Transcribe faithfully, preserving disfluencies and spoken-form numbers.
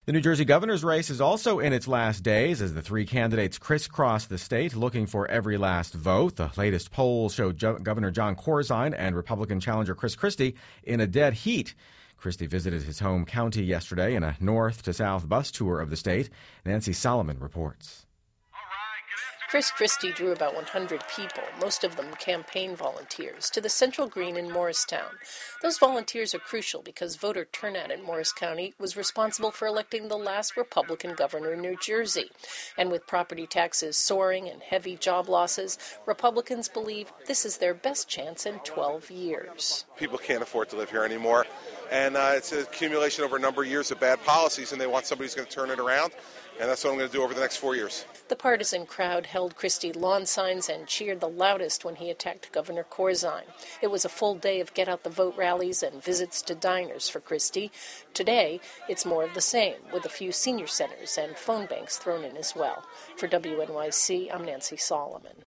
The New Jersey governor's race is also in its last days as the three candidates crisscross the state looking for every last vote. The latest polls show Jo- Governor Jon Corzine and Republican challenger Chris Christie in a dead heat. Christie visited his home county yesterday in a north to south bus tour of the state. Nancy Solomon reports. Chris Christie drew about one hundred people, most of them campaign volunteers, to the Central Green in Morristown. Those volunteers are crucial because voter turnout in Morris County was responsible for electing the last Republican governor in New Jersey. And with property taxes soaring and heavy job losses, Republicans believe this is their best chance in twelve years. People can't afford to live here anymore, and uh, it's an accumulation over a number of years of bad policies, and they want somebody who's going to turn it around. And that's what I'm going to do over the next four years. The partisan crowd held Christie lawn signs and cheered the loudest when he attacked Governor Corzine. It was a full day of get-out-the-vote rallies and visits to diners for Christie. Today, it's more of the same, with a few senior centers and phone banks thrown in as well. For W N Y C, I'm Nancy Solomon.